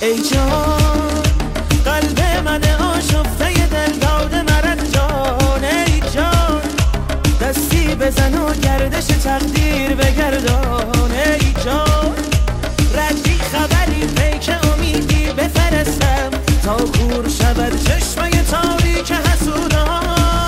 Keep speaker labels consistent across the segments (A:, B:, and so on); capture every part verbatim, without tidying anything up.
A: ای جان قلب من آشفته دل داده مرد جان، ای جان دستی بزن و گردش تقدیر بگردان، ای جان ردی خبری پیک امیدی بفرستم تا کور شود چشمه تاریک حسودان.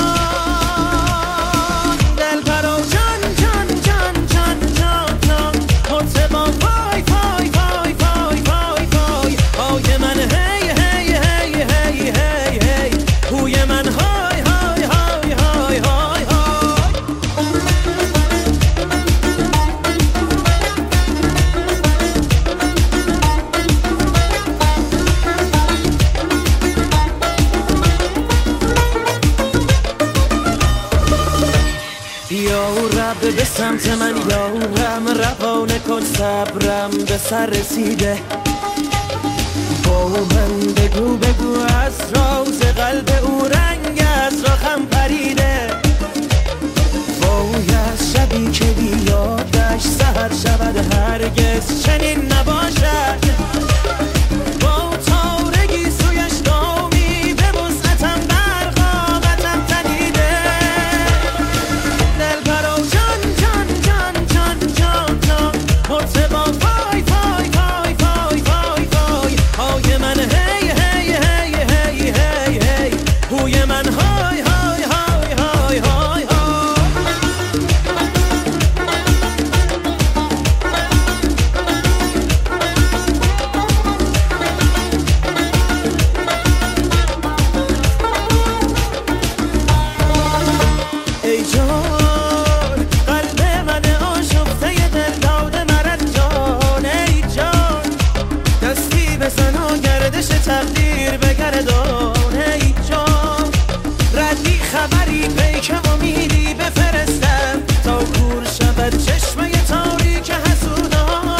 A: دل برا جان جان جان جان جان جان مرتبا پای پای پای پای پای پای پای من هی هی هی هی هی هی پوی من های های های های های به سمت من یارم روانه کن صبرم به سر رسیده، با من بگو بگو از راز قلب او رنگ از رخم پریده، وای از شبی که بیادش سحر شود هرگز چنین نباشد، با تارگی سویش دامی به وسعتم در قامتم تنیده. دل برا جان جان جان جان جان جان مرتبا پای پای پای پای پای پای پای من هی هی هی هی هی هی پوی من های های های های های ای جان قلب من آشفته دل داده مرد جان، ای جان دستی بزن و گردش تقدیر بگردان، ای جان ردی خبری پیک امیدی بفرستم تا کور شود چشمه تاریک حسودان.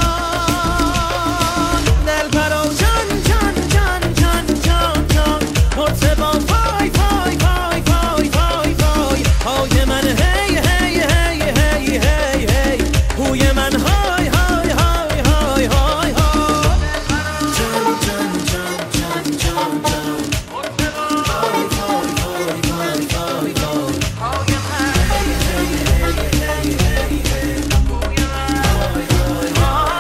A: دل برا جان جان جان جان جان جان مرتبا پای پای پای پای پای پای پای من هی هی هی هی هی هی پوی من های های های های های جان جان جان جان جان جان پای پای پای پای پای پای هی هی هی هی هی هی پوی من های های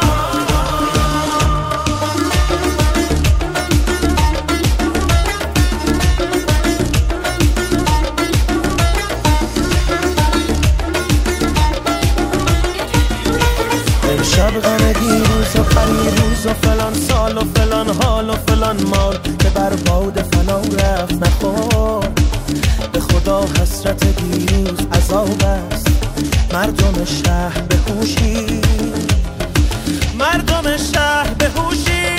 A: امشب غم دیروز و پریروز و فلان سال و فلان حال و فلان مال که بر باد فنا رفت نخور، به خدا حسرت دیروز عذاب است. مردم شهر بهوشی، مردم شهر بهوشی،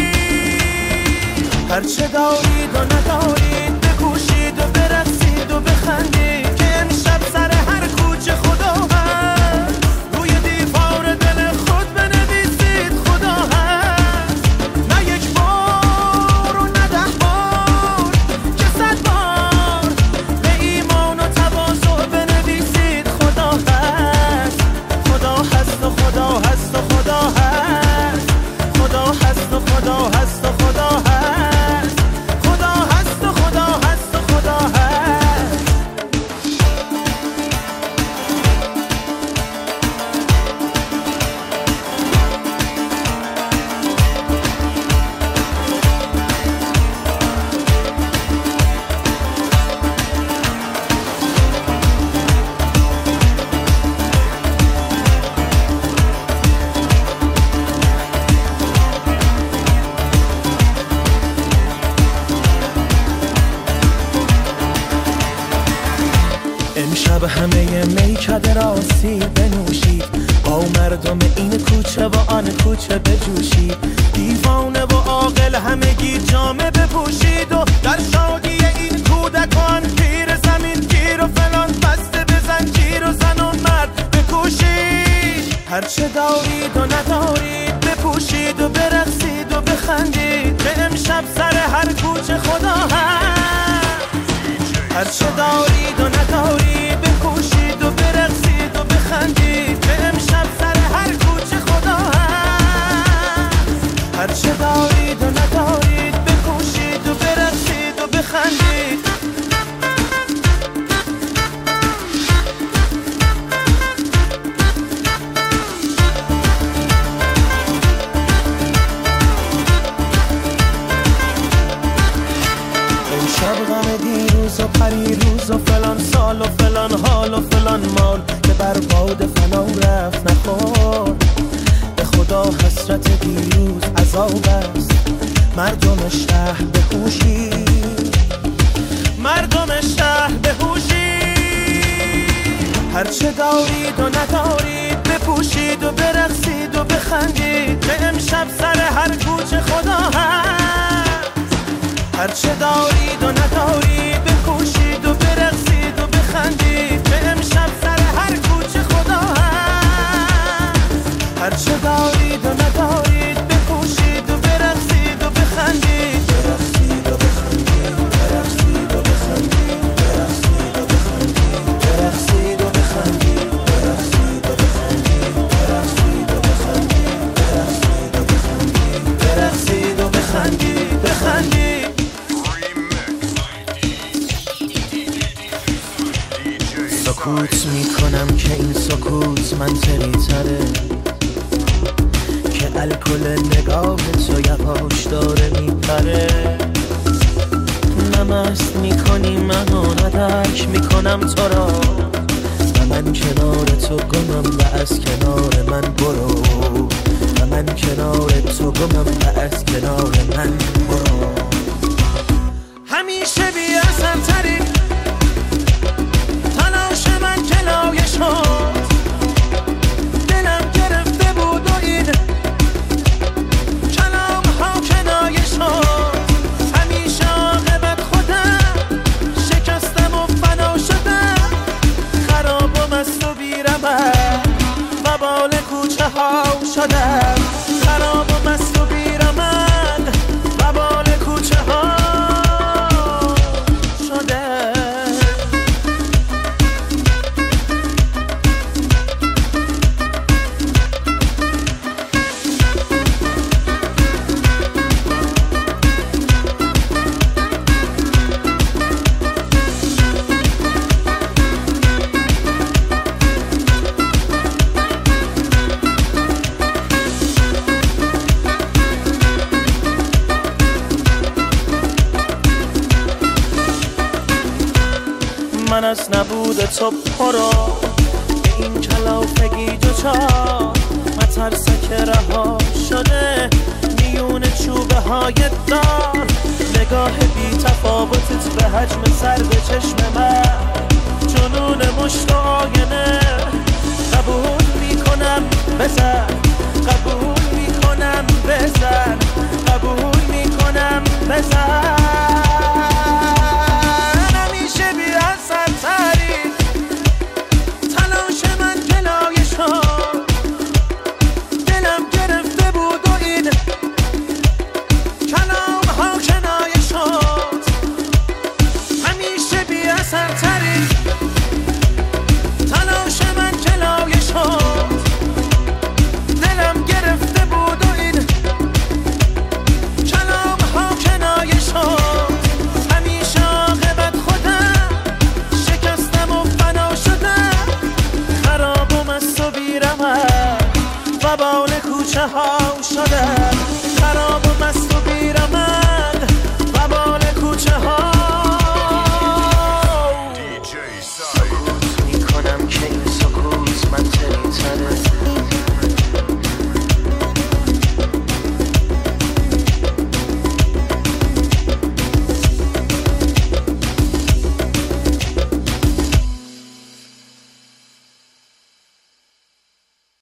A: هرچه دارید و ندارید بکوشید و برقصید و بخندید که امشب سر هر کوچه خدا هست، روی دیوار دل خود بنویسید خدا هست. نه یک بار و نه ده بار که صد بار به ایمان و تواضع بنویسید خدا هست، خدا هست و خدا هست و خدا هست، خدا هست و خدا هست و خدا هست، خدا هست و خدا هست و خدا هست. امشب همه میکده راستی بنوشید، با مردم این کوچه و آن کوچه بجوشید، دیوانه و عاقل همگی جامه بپوشید و در شادی این کودکان پیر زمین گیر و فلان بسته بزن گیر و زن و مرد بکوشید، هرچه دارید و ندارید بپوشید و برقصید و بخندید به امشب سر هر کوچه خدا هست، هرچه دارید و ندارید بکوشید و برقصید و بخندید به امشب سر هر کوچه خدا هست، هرچه دارید و ندارید مردم شهر بهوشی، مردم شهر بهوشی، هرچه دارید و ندارید بپوشید و برقصید و بخندید که امشب سر هر کوچه خدا هست. هرچه دارید و ندارید بپوشید و برقصید و بخندید که امشب سر هر کوچه خدا هست. هرچه دارید و ندارید بپوشید و برقصید و بخندید، برقصید و بخندید، برقصید و بخندید، برقصید و بخندید، برقصید و بخندید، برقصید و بخندید، برقصید و بخندید، برقصید و بخندید، بخندید. سکوت میکنم که این سکوت منطقی تره، که الکل نگاه تو یواش داره میپره. نمست میکنی منو ندرک میکنم تو را، و من کنار تو گمم و از کنار من برو، و من کنار تو گمم و از کنار من برو. همیشه بی اثر تری تلاش من جلوی شد، دلم گرفته بود و این کلام ها کنایه شد. همیشه عاقبت خودم شکستم و فنا شدم، خرابم از تو بیرمم و بال کوچه ها شدم، خرابم از تو بیرمم و بال کوچه ها شدم. من از نبود تو پرو به این کلافگی دوچار، مترسک رها شده میون چوبه های دار. نگاه بی تفاوتت به حجم سر به چشم من، جنون مشت و آینه. قبول میکنم بزن، قبول میکنم بزن، قبول میکنم بزن. و بال کوچه ها شده